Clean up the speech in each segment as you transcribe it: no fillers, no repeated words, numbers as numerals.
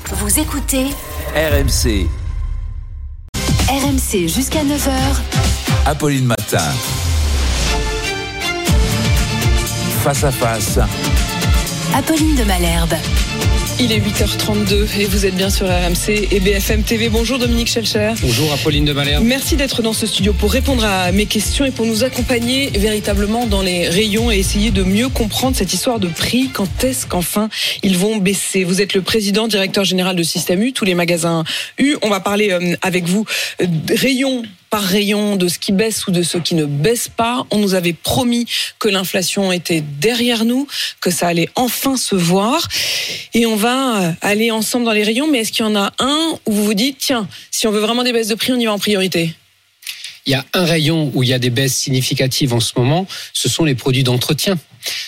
Vous écoutez RMC. RMC jusqu'à 9h. Apolline Matin. Face à face. Apolline de Malherbe. Il est 8h32 et vous êtes bien sur RMC et BFM TV. Bonjour Dominique Schelcher. Bonjour Apolline de Malherbe. Merci d'être dans ce studio pour répondre à mes questions et pour nous accompagner véritablement dans les rayons et essayer de mieux comprendre cette histoire de prix. Quand est-ce qu'enfin ils vont baisser ? Vous êtes le président, directeur général de Système U, tous les magasins U. On va parler avec vous rayon par rayon de ce qui baisse ou de ce qui ne baisse pas. On nous avait promis que l'inflation était derrière nous, que ça allait enfin se voir. Et on va aller ensemble dans les rayons. Mais est-ce qu'il y en a un où vous vous dites, tiens, si on veut vraiment des baisses de prix, on y va en priorité ? Il y a un rayon où il y a des baisses significatives en ce moment, ce sont les produits d'entretien.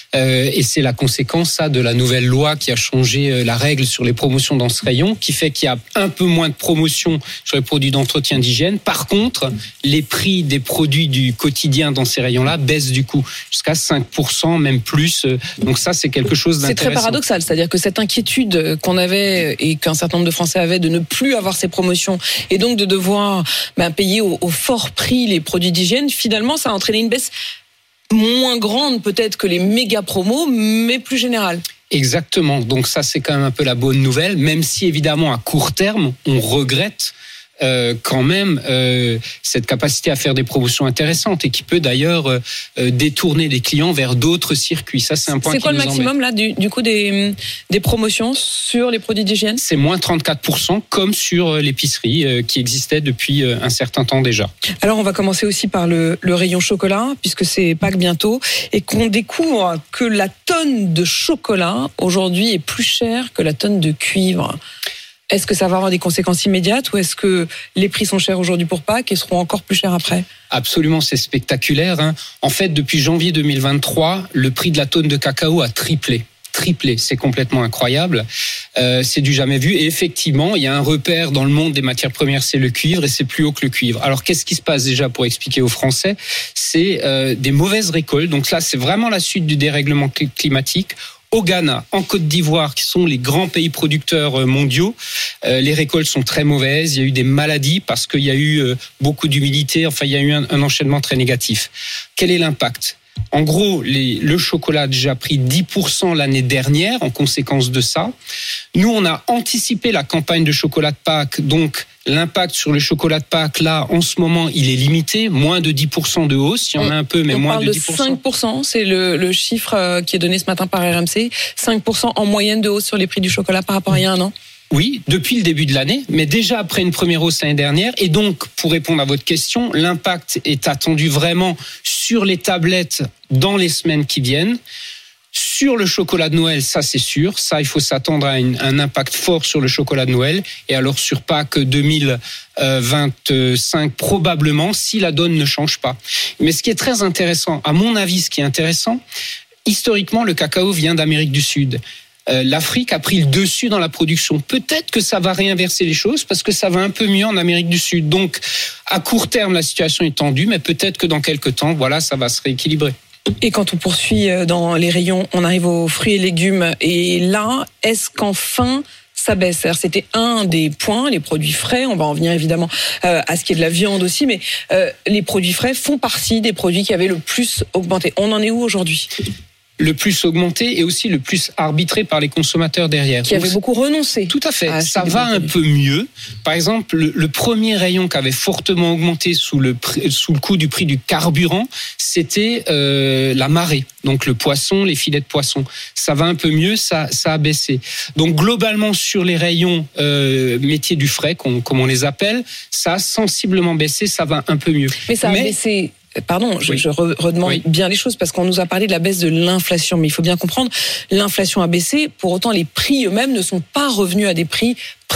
Et c'est la conséquence de la nouvelle loi qui a changé la règle sur les promotions dans ce rayon, qui fait qu'il y a un peu moins de promotions sur les produits d'entretien d'hygiène. Par contre, les prix des produits du quotidien dans ces rayons-là baissent du coup jusqu'à 5%, même plus. Donc ça, c'est quelque chose d'intéressant. C'est très paradoxal, c'est-à-dire que cette inquiétude qu'on avait et qu'un certain nombre de Français avaient de ne plus avoir ces promotions et donc de devoir payer au fort prix les produits d'hygiène, finalement, ça a entraîné une baisse moins grande peut-être que les méga promos, mais plus générale. Exactement. Donc ça, c'est quand même un peu la bonne nouvelle, même si évidemment à court terme, on regrette quand même cette capacité à faire des promotions intéressantes et qui peut d'ailleurs détourner les clients vers d'autres circuits. Ça, c'est un point qui nous embête. C'est quoi le maximum là du coup des promotions sur les produits d'hygiène ? C'est moins 34%, comme sur l'épicerie qui existait depuis un certain temps déjà. Alors on va commencer aussi par le rayon chocolat, puisque c'est Pâques bientôt, et qu'on découvre que la tonne de chocolat aujourd'hui est plus chère que la tonne de cuivre. Est-ce que ça va avoir des conséquences immédiates ou est-ce que les prix sont chers aujourd'hui pour Pâques et seront encore plus chers après ? Absolument, c'est spectaculaire. En fait, depuis janvier 2023, le prix de la tonne de cacao a triplé. C'est complètement incroyable. C'est du jamais vu. Et effectivement, il y a un repère dans le monde des matières premières, c'est le cuivre, et c'est plus haut que le cuivre. Alors, qu'est-ce qui se passe déjà pour expliquer aux Français ? C'est des mauvaises récoltes. Donc là, c'est vraiment la suite du dérèglement climatique. Au Ghana, en Côte d'Ivoire, qui sont les grands pays producteurs mondiaux, les récoltes sont très mauvaises. Il y a eu des maladies parce qu'il y a eu beaucoup d'humidité. Enfin, il y a eu un enchaînement très négatif. Quel est l'impact ? En gros, le chocolat a déjà pris 10% l'année dernière en conséquence de ça. Nous, on a anticipé la campagne de chocolat de Pâques, donc l'impact sur le chocolat de Pâques, là, en ce moment, il est limité, moins de 10% de hausse. Il y en a un peu, mais moins de 10%. On parle de 5%, c'est le chiffre qui est donné ce matin par RMC. 5% en moyenne de hausse sur les prix du chocolat par rapport à il y a un an. Oui, depuis le début de l'année, mais déjà après une première hausse l'année dernière. Et donc, pour répondre à votre question, l'impact est attendu vraiment sur les tablettes dans les semaines qui viennent. Sur le chocolat de Noël, ça c'est sûr. Ça, il faut s'attendre à un impact fort sur le chocolat de Noël. Et alors sur Pâques 2025, probablement, si la donne ne change pas. Mais ce qui est très intéressant, à mon avis, ce qui est intéressant, historiquement, le cacao vient d'Amérique du Sud. L'Afrique a pris le dessus dans la production. Peut-être que ça va réinverser les choses parce que ça va un peu mieux en Amérique du Sud. Donc, à court terme, la situation est tendue, mais peut-être que dans quelques temps, voilà, ça va se rééquilibrer. Et quand on poursuit dans les rayons, on arrive aux fruits et légumes. Et là, est-ce qu'enfin ça baisse? Alors, c'était un des points, les produits frais. On va en venir évidemment à ce qui est de la viande aussi, mais les produits frais font partie des produits qui avaient le plus augmenté. On en est où aujourd'hui ? Le plus augmenté et aussi le plus arbitré par les consommateurs derrière. Qui avaient beaucoup renoncé. Tout à fait. Ça va un peu mieux. Par exemple, le premier rayon qui avait fortement augmenté sous le coup du prix du carburant, c'était la marée. Donc le poisson, les filets de poisson. Ça va un peu mieux, ça a baissé. Donc globalement sur les rayons métiers du frais, comme on les appelle, ça a sensiblement baissé, ça va un peu mieux. Mais ça a baissé. Pardon, je redemande bien les choses parce qu'on nous a parlé de la baisse de l'inflation, mais il faut bien comprendre, l'inflation a baissé, pour autant les prix eux-mêmes ne sont pas revenus à des prix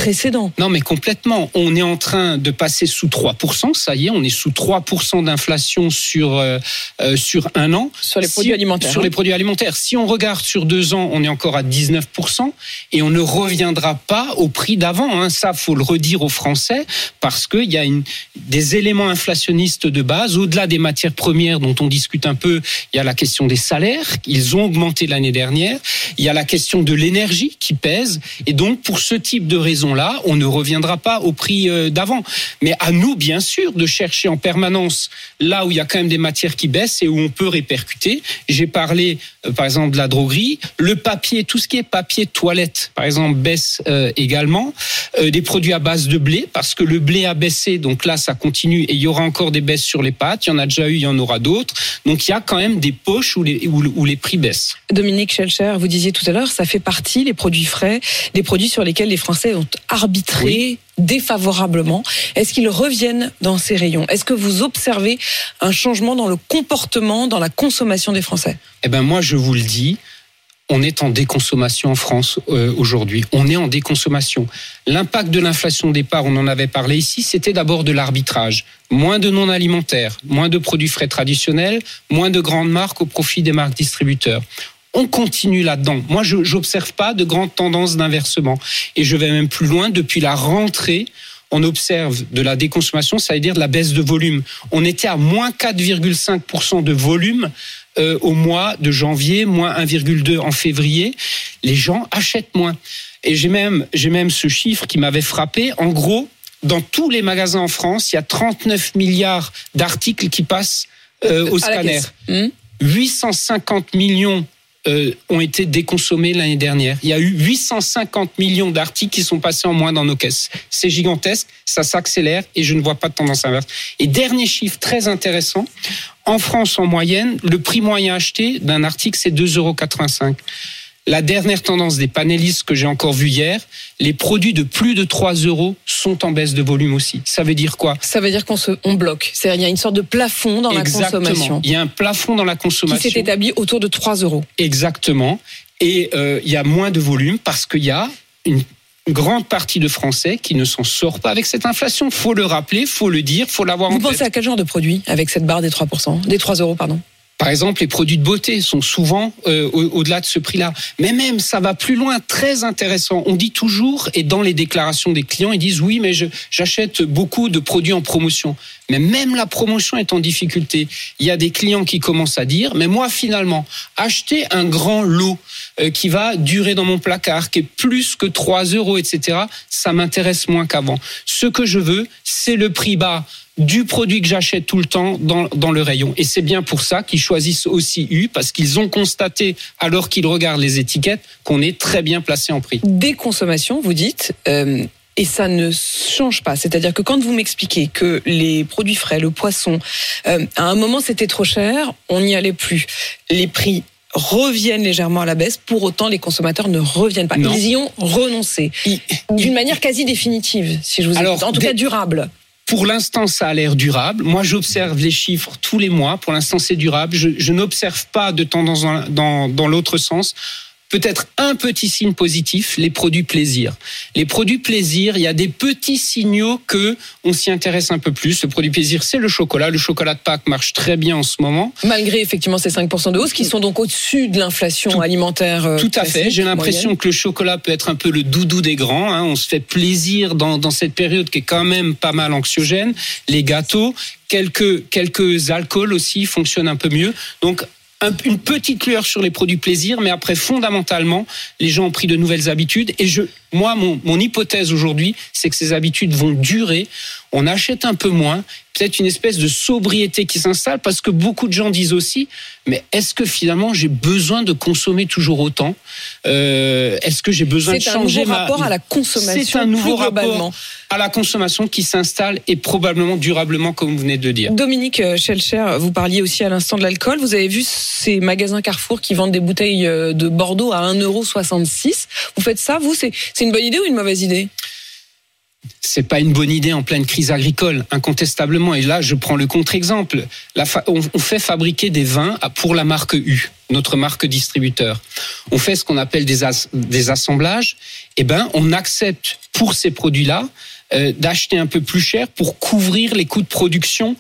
précédent. Non, mais complètement. On est en train de passer sous 3%. Ça y est, on est sous 3% d'inflation sur un an. Sur les produits alimentaires. Sur les produits alimentaires. Si on regarde sur 2 ans, on est encore à 19% et on ne reviendra pas au prix d'avant. Ça, faut le redire aux Français parce qu'il y a des éléments inflationnistes de base. Au-delà des matières premières dont on discute un peu, il y a la question des salaires. Ils ont augmenté l'année dernière. Il y a la question de l'énergie qui pèse. Et donc, pour ce type de raison-là, on ne reviendra pas au prix d'avant. Mais à nous, bien sûr, de chercher en permanence là où il y a quand même des matières qui baissent et où on peut répercuter. J'ai parlé, par exemple, de la droguerie. Le papier, tout ce qui est papier toilette, par exemple, baisse également. Des produits à base de blé, parce que le blé a baissé. Donc là, ça continue et il y aura encore des baisses sur les pâtes. Il y en a déjà eu, il y en aura d'autres. Donc il y a quand même des poches où les prix baissent. Dominique Schelcher, vous disiez tout à l'heure, ça fait partie, les produits frais, des produits sur lesquels les Français ont arbitré défavorablement. Est-ce qu'ils reviennent dans ces rayons ? Est-ce que vous observez un changement dans le comportement, dans la consommation des Français ? Moi, je vous le dis, on est en déconsommation en France aujourd'hui. On est en déconsommation. L'impact de l'inflation de départ, on en avait parlé ici, c'était d'abord de l'arbitrage. Moins de non alimentaires, moins de produits frais traditionnels, moins de grandes marques au profit des marques distributeurs. On continue là-dedans. Moi, je n'observe pas de grandes tendances d'inversement. Et je vais même plus loin. Depuis la rentrée, on observe de la déconsommation, ça veut dire de la baisse de volume. On était à moins 4,5% de volume au mois de janvier, moins 1,2% en février. Les gens achètent moins. Et j'ai même ce chiffre qui m'avait frappé. En gros, dans tous les magasins en France, il y a 39 milliards d'articles qui passent au scanner. 850 millions ont été déconsommés l'année dernière. Il y a eu 850 millions d'articles qui sont passés en moins dans nos caisses. C'est gigantesque, ça s'accélère et je ne vois pas de tendance inverse. Et dernier chiffre très intéressant, en France en moyenne, le prix moyen acheté d'un article c'est 2,85 €. La dernière tendance des panélistes que j'ai encore vue hier, les produits de plus de 3 € sont en baisse de volume aussi. Ça veut dire quoi ? Ça veut dire qu'on bloque. C'est-à-dire qu'il y a une sorte de plafond dans la consommation. Il y a un plafond dans la consommation. Qui s'est établi autour de 3 €. Exactement. Et il y a moins de volume parce qu'il y a une grande partie de Français qui ne s'en sort pas avec cette inflation. Faut le rappeler, faut le dire, faut l'avoir en tête. Vous pensez à quel genre de produit avec cette barre des 3%, des 3 €, pardon ? Par exemple, les produits de beauté sont souvent au-delà de ce prix-là. Mais même, ça va plus loin, très intéressant. On dit toujours, et dans les déclarations des clients, ils disent « oui, mais j'achète beaucoup de produits en promotion ». Mais même la promotion est en difficulté. Il y a des clients qui commencent à dire « mais moi, finalement, acheter un grand lot qui va durer dans mon placard, qui est plus que 3 €, etc., ça m'intéresse moins qu'avant. Ce que je veux, c'est le prix bas du produit que j'achète tout le temps dans le rayon. Et c'est bien pour ça qu'ils choisissent aussi U, parce qu'ils ont constaté, alors qu'ils regardent les étiquettes, qu'on est très bien placé en prix. Déconsommation, vous dites, et ça ne change pas. C'est-à-dire que quand vous m'expliquez que les produits frais, le poisson, à un moment c'était trop cher, on n'y allait plus. Les prix reviennent légèrement à la baisse, pour autant les consommateurs ne reviennent pas. Non. Ils y ont renoncé. D'une manière quasi définitive, si je vous écoute. En tout cas durable. Pour l'instant, ça a l'air durable. Moi, j'observe les chiffres tous les mois. Pour l'instant, c'est durable. Je n'observe pas de tendance dans l'autre sens. Peut-être un petit signe positif, les produits plaisir. Les produits plaisir, il y a des petits signaux que on s'y intéresse un peu plus. Le produit plaisir, c'est le chocolat. Le chocolat de Pâques marche très bien en ce moment. Malgré effectivement ces 5% de hausse qui sont donc au-dessus de l'inflation alimentaire. Tout à fait. J'ai l'impression que le chocolat peut être un peu le doudou des grands. On se fait plaisir dans cette période qui est quand même pas mal anxiogène. Les gâteaux, quelques alcools aussi fonctionnent un peu mieux. Donc une petite lueur sur les produits plaisir, mais après, fondamentalement, les gens ont pris de nouvelles habitudes. Et mon hypothèse aujourd'hui, c'est que ces habitudes vont durer. On achète un peu moins, peut-être une espèce de sobriété qui s'installe, parce que beaucoup de gens disent aussi, mais est-ce que finalement j'ai besoin de consommer toujours autant ? Est-ce que j'ai besoin de changer C'est un nouveau rapport à la consommation. C'est un nouveau rapport à la consommation qui s'installe et probablement durablement, comme vous venez de le dire. Dominique Schelcher, vous parliez aussi à l'instant de l'alcool. Vous avez vu ces magasins Carrefour qui vendent des bouteilles de Bordeaux à 1,66 €. Vous faites ça, vous ? C'est une bonne idée ou une mauvaise idée ? C'est pas une bonne idée en pleine crise agricole, incontestablement. Et là, je prends le contre-exemple. On fait fabriquer des vins pour la marque U. notre marque distributeur. On fait ce qu'on appelle des assemblages. On accepte pour ces produits-là d'acheter un peu plus cher pour couvrir les coûts de production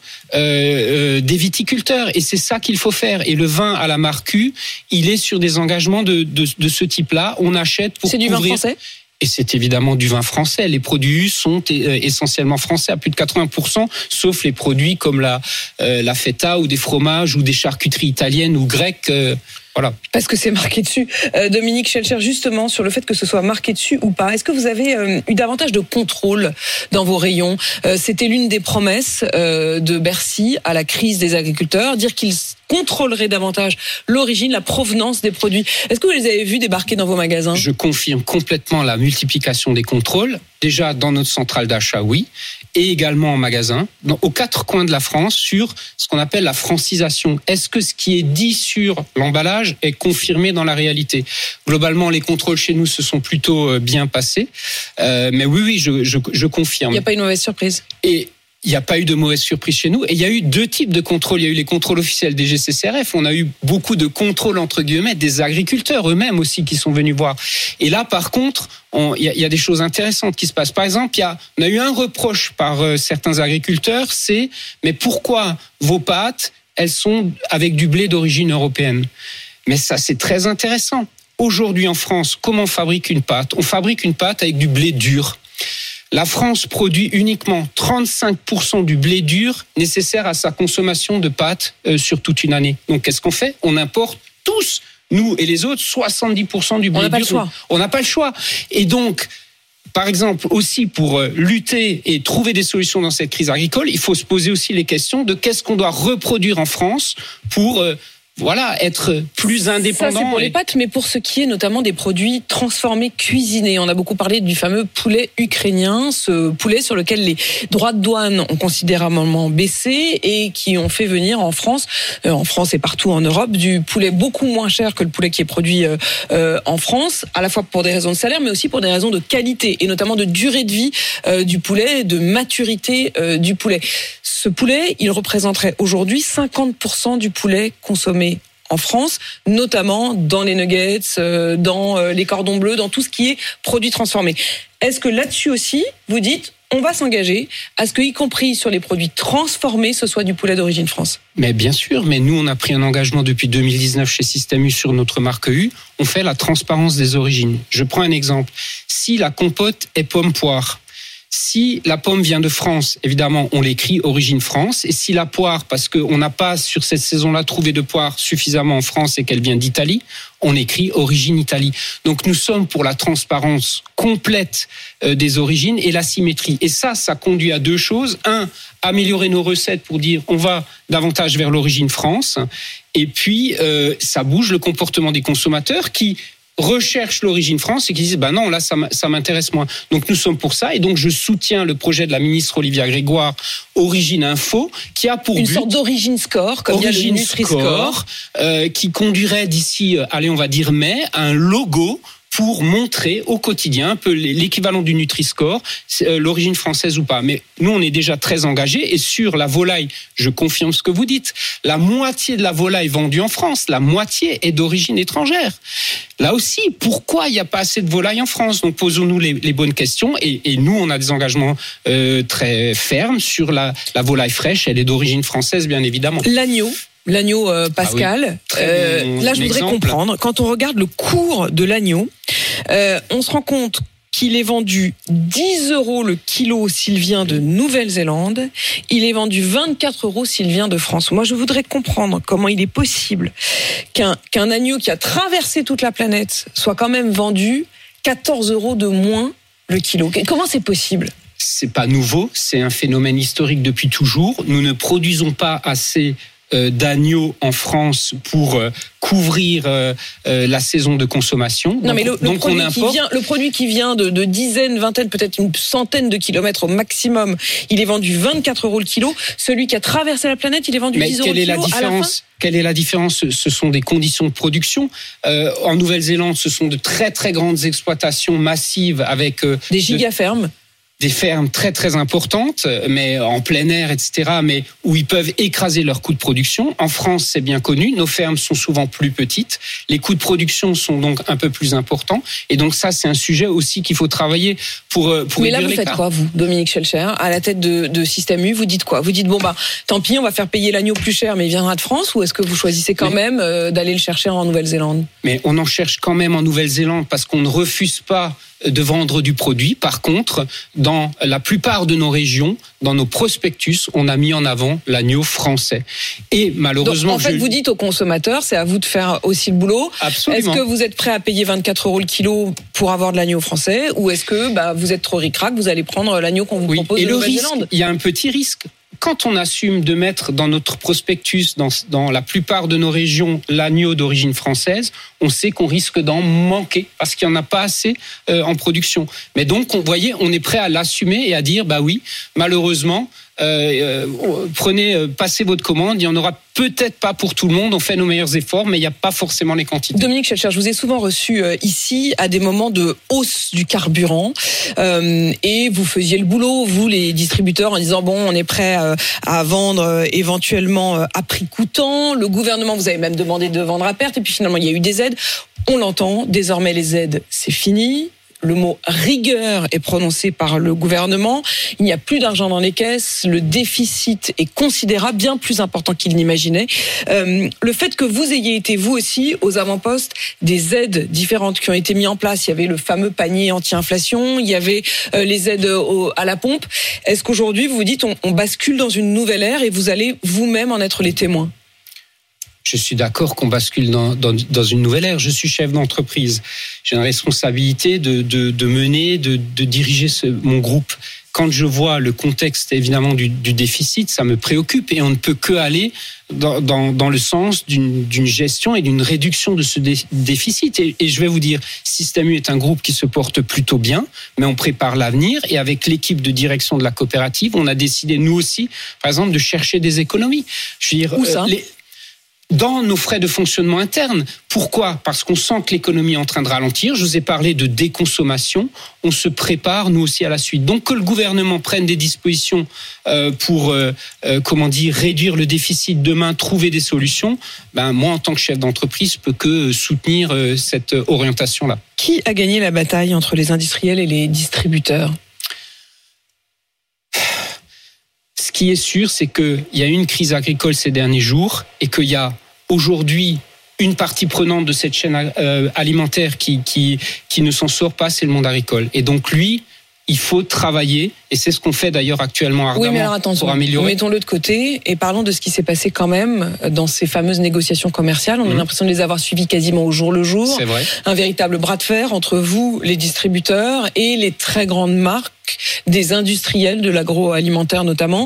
des viticulteurs. Et c'est ça qu'il faut faire. Et le vin à la marque U, il est sur des engagements de ce type-là. On achète pour couvrir... C'est du vin français ? Et c'est évidemment du vin français. Les produits sont essentiellement français à plus de 80%, sauf les produits comme la feta ou des fromages ou des charcuteries italiennes ou grecques. Voilà. Parce que c'est marqué dessus. Dominique Schelcher, justement, sur le fait que ce soit marqué dessus ou pas, est-ce que vous avez eu davantage de contrôle dans vos rayons ? C'était l'une des promesses de Bercy à la crise des agriculteurs, dire qu'ils contrôleraient davantage l'origine, la provenance des produits. Est-ce que vous les avez vus débarquer dans vos magasins ? Je confirme complètement la multiplication des contrôles. Déjà dans notre centrale d'achat, oui, et également en magasin, aux 4 coins de la France, sur ce qu'on appelle la francisation. Est-ce que ce qui est dit sur l'emballage est confirmé dans la réalité ? Globalement, les contrôles chez nous se sont plutôt bien passés, mais oui, je confirme. Il n'y a pas une mauvaise surprise ? Et il n'y a pas eu de mauvaise surprise chez nous. Et il y a eu 2 types de contrôles. Il y a eu les contrôles officiels des GCCRF. On a eu beaucoup de contrôles, entre guillemets, des agriculteurs eux-mêmes aussi qui sont venus voir. Et là, par contre, il y a des choses intéressantes qui se passent. Par exemple, on a eu un reproche par certains agriculteurs, c'est « Mais pourquoi vos pâtes, elles sont avec du blé d'origine européenne ?» Mais ça, c'est très intéressant. Aujourd'hui, en France, comment on fabrique une pâte ? On fabrique une pâte avec du blé dur. La France produit uniquement 35% du blé dur nécessaire à sa consommation de pâtes sur toute une année. Donc, qu'est-ce qu'on fait ? On importe tous, nous et les autres, 70% du blé dur. On n'a pas le choix. On n'a pas le choix. Et donc, par exemple, aussi pour lutter et trouver des solutions dans cette crise agricole, il faut se poser aussi les questions de qu'est-ce qu'on doit reproduire en France pour... être plus indépendant. Ça, c'est pour les pâtes, mais pour ce qui est notamment des produits transformés, cuisinés. On a beaucoup parlé du fameux poulet ukrainien, ce poulet sur lequel les droits de douane ont considérablement baissé et qui ont fait venir en France et partout en Europe, du poulet beaucoup moins cher que le poulet qui est produit en France, à la fois pour des raisons de salaire, mais aussi pour des raisons de qualité, et notamment de durée de vie du poulet, de maturité du poulet. Ce poulet, il représenterait aujourd'hui 50% du poulet consommé en France, notamment dans les nuggets, dans les cordons bleus, dans tout ce qui est produit transformé. Est-ce que là-dessus aussi, vous dites, on va s'engager à ce que, y compris sur les produits transformés, ce soit du poulet d'origine France ? Mais bien sûr, mais nous, on a pris un engagement depuis 2019 chez Système U sur notre marque U. On fait la transparence des origines. Je prends un exemple. Si la compote est pomme-poire, si la pomme vient de France, évidemment, on l'écrit origine France. Et si la poire, parce qu'on n'a pas sur cette saison-là trouvé de poire suffisamment en France et qu'elle vient d'Italie, on écrit origine Italie. Donc nous sommes pour la transparence complète des origines et la symétrie. Et ça conduit à 2 choses. 1, améliorer nos recettes pour dire on va davantage vers l'origine France. Et puis ça bouge le comportement des consommateurs qui recherchent l'origine France et qui disent non, là ça m'intéresse moins. Donc nous sommes pour ça, et donc je soutiens le projet de la ministre Olivia Grégoire, Origine Info, qui a pour une but sorte d'origine score, comme il y a le Nutri-Score, qui conduirait d'ici, on va dire mai, un logo pour montrer au quotidien un peu l'équivalent du Nutri-Score, l'origine française ou pas. Mais nous, on est déjà très engagés. Et sur la volaille, je confirme ce que vous dites, la moitié de la volaille vendue en France, la moitié est d'origine étrangère. Là aussi, pourquoi il n'y a pas assez de volaille en France ? Donc posons-nous les bonnes questions. Et nous, on a des engagements très fermes sur la volaille fraîche. Elle est d'origine française, bien évidemment. L'agneau Pascal, là je voudrais comprendre, quand on regarde le cours de l'agneau, on se rend compte qu'il est vendu 10 € le kilo s'il vient de Nouvelle-Zélande, il est vendu 24 € s'il vient de France. Moi je voudrais comprendre comment il est possible qu'un agneau qui a traversé toute la planète soit quand même vendu 14 € de moins le kilo. Comment c'est possible ? C'est pas nouveau, c'est un phénomène historique depuis toujours. Nous ne produisons pas assez d'agneaux en France pour couvrir la saison de consommation. Non, mais le produit qui vient de dizaines, vingtaines, peut-être une centaine de kilomètres au maximum, il est vendu 24 € le kilo. Celui qui a traversé la planète, il est vendu 10 € le kilo. Quelle est la différence ? Ce sont des conditions de production. En Nouvelle-Zélande, ce sont de très très grandes exploitations massives avec des gigafermes. des fermes très très importantes, mais en plein air, etc., mais où ils peuvent écraser leurs coûts de production. En France, c'est bien connu, nos fermes sont souvent plus petites, les coûts de production sont donc un peu plus importants, et donc ça, c'est un sujet aussi qu'il faut travailler pour réduire l'écart. Mais là, vous faites quoi, vous, Dominique Schelcher, à la tête de Système U, vous dites quoi? Vous dites, bon, tant pis, on va faire payer l'agneau plus cher, mais il viendra de France, ou est-ce que vous choisissez quand même d'aller le chercher en Nouvelle-Zélande? Mais on en cherche quand même en Nouvelle-Zélande parce qu'on ne refuse pas de vendre du produit. Par contre, dans la plupart de nos régions, dans nos prospectus, on a mis en avant l'agneau français. Et malheureusement... Donc, en fait, vous dites aux consommateurs, c'est à vous de faire aussi le boulot. Absolument. Est-ce que vous êtes prêt à payer 24 € le kilo pour avoir de l'agneau français, ou est-ce que vous êtes trop ric-rac, vous allez prendre l'agneau qu'on vous propose de Nouvelle-Zélande? Il y a un petit risque. Quand on assume de mettre dans notre prospectus, dans la plupart de nos régions, l'agneau d'origine française, on sait qu'on risque d'en manquer parce qu'il n'y en a pas assez en production. Mais donc, on est prêt à l'assumer et à dire, oui, malheureusement, passez votre commande, il n'y en aura peut-être pas pour tout le monde, on fait nos meilleurs efforts, mais il n'y a pas forcément les quantités. Dominique Schelcher, je vous ai souvent reçu ici à des moments de hausse du carburant et vous faisiez le boulot, vous les distributeurs, en disant on est prêt à vendre éventuellement à prix coûtant. Le gouvernement vous avait même demandé de vendre à perte et puis finalement il y a eu des aides. On l'entend, désormais les aides c'est fini. Le mot rigueur est prononcé par le gouvernement. Il n'y a plus d'argent dans les caisses. Le déficit est considérable, bien plus important qu'il n'imaginait. Le fait que vous ayez été, vous aussi, aux avant-postes des aides différentes qui ont été mises en place. Il y avait le fameux panier anti-inflation, il y avait les aides à la pompe. Est-ce qu'aujourd'hui, vous vous dites, on bascule dans une nouvelle ère et vous allez vous-même en être les témoins ? Je suis d'accord qu'on bascule dans une nouvelle ère. Je suis chef d'entreprise. J'ai une responsabilité de mener, de diriger mon groupe. Quand je vois le contexte, évidemment, du déficit, ça me préoccupe et on ne peut que aller dans le sens d'une gestion et d'une réduction de ce déficit. Et je vais vous dire, Système U est un groupe qui se porte plutôt bien, mais on prépare l'avenir et avec l'équipe de direction de la coopérative, on a décidé, nous aussi, par exemple, de chercher des économies. Je veux dire, où ça ? Dans nos frais de fonctionnement interne. Pourquoi ? Parce qu'on sent que l'économie est en train de ralentir. Je vous ai parlé de déconsommation. On se prépare, nous aussi, à la suite. Donc, que le gouvernement prenne des dispositions pour, réduire le déficit demain, trouver des solutions, moi, en tant que chef d'entreprise, je peux que soutenir cette orientation-là. Qui a gagné la bataille entre les industriels et les distributeurs ? Ce qui est sûr, c'est qu'il y a eu une crise agricole ces derniers jours et qu'il y a aujourd'hui une partie prenante de cette chaîne alimentaire qui ne s'en sort pas, c'est le monde agricole. Et donc lui, il faut travailler, et c'est ce qu'on fait d'ailleurs actuellement ardemment pour améliorer. Mettons-le de côté et parlons de ce qui s'est passé quand même dans ces fameuses négociations commerciales. On a l'impression de les avoir suivies quasiment au jour le jour. C'est vrai. Un véritable bras de fer entre vous, les distributeurs, et les très grandes marques des industriels de l'agroalimentaire notamment.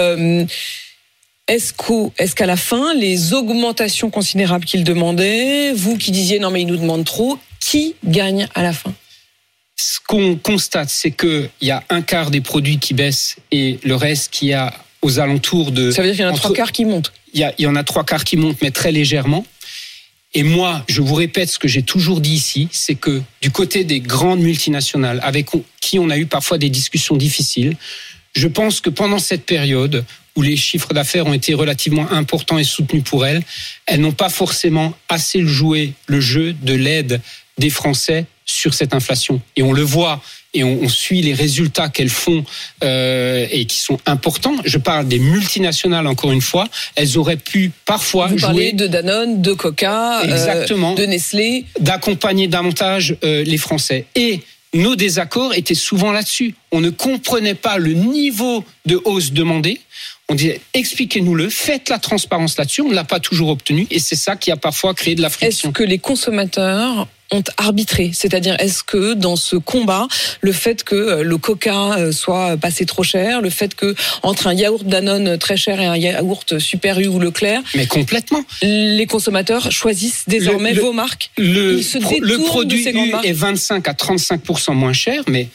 Est-ce qu'à la fin, les augmentations considérables qu'ils demandaient, vous qui disiez non mais ils nous demandent trop, qui gagne à la fin ? Ce qu'on constate, c'est qu'il y a un quart des produits qui baissent et le reste qui a aux alentours de... Ça veut dire qu'il y en a trois quarts qui montent ? Il y en a trois quarts qui montent, mais très légèrement. Et moi, je vous répète ce que j'ai toujours dit ici, c'est que du côté des grandes multinationales, avec qui on a eu parfois des discussions difficiles, je pense que pendant cette période où les chiffres d'affaires ont été relativement importants et soutenus pour elles n'ont pas forcément assez joué le jeu de l'aide des Français sur cette inflation. Et on le voit, et on suit les résultats qu'elles font et qui sont importants. Je parle des multinationales, encore une fois. Elles auraient pu parfois jouer... Vous parlez de Danone, de Coca, de Nestlé. D'accompagner davantage les Français. Et nos désaccords étaient souvent là-dessus. On ne comprenait pas le niveau de hausse demandé. On disait, expliquez-nous-le, faites la transparence là-dessus. On ne l'a pas toujours obtenu et c'est ça qui a parfois créé de la friction. Est-ce que les consommateurs ont arbitré ? C'est-à-dire, est-ce que dans ce combat, le fait que le Coca soit passé trop cher, le fait que entre un yaourt Danone très cher et un yaourt Super U ou Leclerc, mais complètement, les consommateurs choisissent désormais vos marques. Le produit U est 25 à 35% moins cher, mais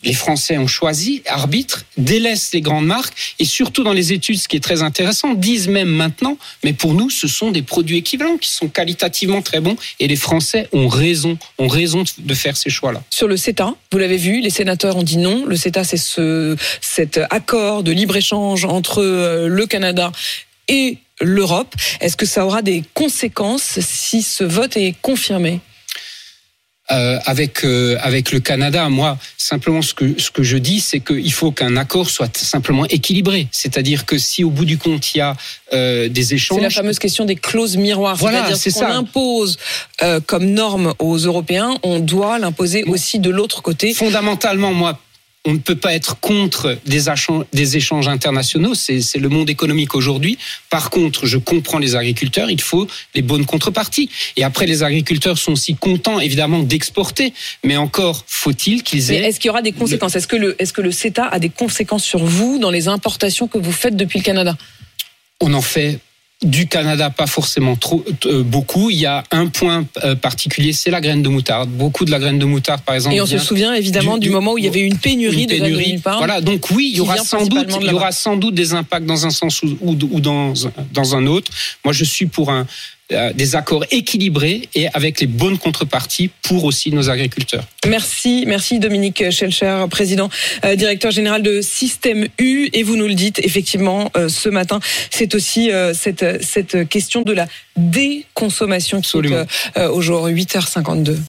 les Français ont choisi, arbitrent, délaissent les grandes marques et surtout dans les études, ce qui est très intéressant, disent même maintenant, mais pour nous, ce sont des produits équivalents qui sont qualitativement très bons et les Français ont raison de faire ces choix-là. Sur le CETA, vous l'avez vu, les sénateurs ont dit non. Le CETA, c'est cet accord de libre-échange entre le Canada et l'Europe. Est-ce que ça aura des conséquences si ce vote est confirmé ? Avec le Canada, moi, simplement ce que je dis, c'est qu'il faut qu'un accord soit simplement équilibré. C'est-à-dire que si au bout du compte, il y a des échanges... C'est la fameuse question des clauses miroirs. Voilà, c'est-à-dire c'est qu'on ça. impose comme norme aux Européens, on doit l'imposer aussi de l'autre côté. Fondamentalement, moi, on ne peut pas être contre des échanges internationaux, c'est le monde économique aujourd'hui. Par contre, je comprends les agriculteurs, il faut les bonnes contreparties. Et après, les agriculteurs sont aussi contents, évidemment, d'exporter. Mais encore, faut-il qu'ils aient... Mais est-ce qu'il y aura des conséquences ? Est-ce que le CETA a des conséquences sur vous dans les importations que vous faites depuis le Canada ? On en fait... Du Canada, pas forcément beaucoup. Il y a un point particulier, c'est la graine de moutarde. Beaucoup de la graine de moutarde, par exemple. Et on se souvient évidemment du moment où il y avait une pénurie de graine de moutarde. Voilà, donc oui, il y aura sans doute des impacts dans un sens ou dans un autre. Moi, je suis pour des accords équilibrés et avec les bonnes contreparties pour aussi nos agriculteurs. Merci Dominique Schelcher, président, directeur général de Système U. Et vous nous le dites, effectivement, ce matin, c'est aussi cette question de la déconsommation qui est aujourd'hui 8h52.